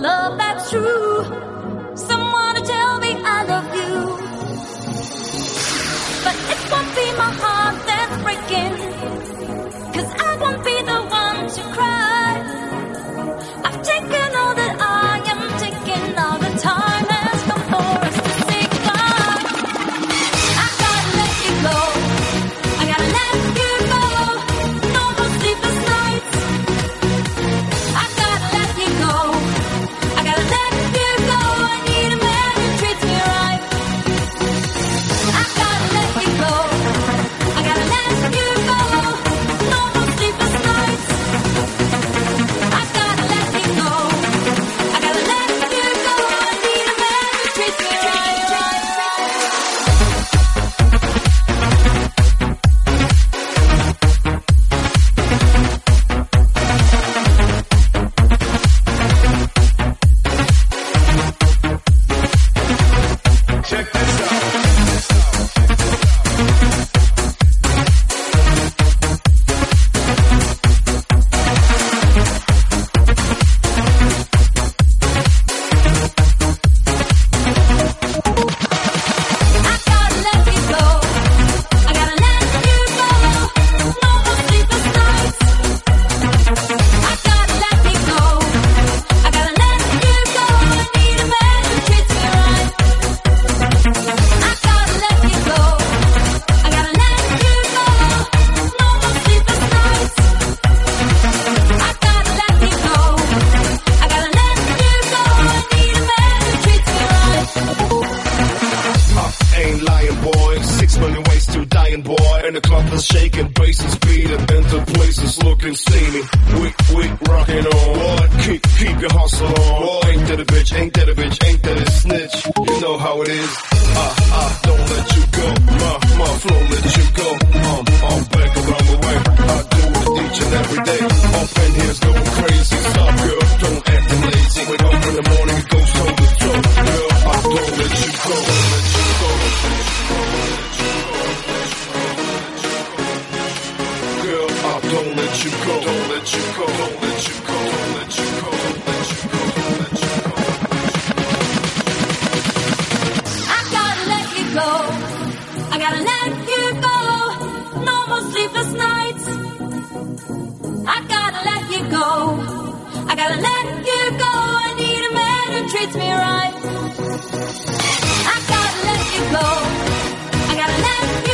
love that's true. Someone to tell me I love you. But it won't be my heart that's breaking, 'cause I won't be the one to cry. I've taken all that I am taking, all the time has come for us to say goodbye. I gotta let you go, I gotta let you go. No more sleepless nights. I gotta let you go, I gotta let you go. I need a man who treats me right. I gotta let you go, I gotta let you go. No more sleepless nights. I gotta let you go, I gotta let you go. I need a man who treats me right. Check this out. I gotta let you go, I gotta let you go. No more sleepless nights. I gotta let you go, I gotta let you go. I need a man who treats me right. I gotta let you go, I gotta let you go. No more sleepless nights. I gotta let you go, I gotta let you go. I need a man who treats me right. I ain't lying, boy. 6 million ways to dying, boy. And the club is shaking, bases beating, into places looking steamy. We rocking on, boy. Keep your hustle on, boy. Ain't that a bitch? Ain't that a bitch? Ain't that a snitch? You know how it is. Don't let you go. My flow let you go. I'm back around the way. I do it each and every day. Up in here's going crazy. Stop, girl. Don't act lazy. Wake up in the morning, it goes toe to toe. Girl, I don't let you go. Let you go. Girl, I don't let you go. Don't let you go. Don't let you go. Don't let you go. Don't let you go. Don't let you go. I gotta let you go, I gotta let you go. No more sleepless nights. I gotta let you go, I gotta let you go. I need a man who treats me right. I gotta let you go, I gotta let you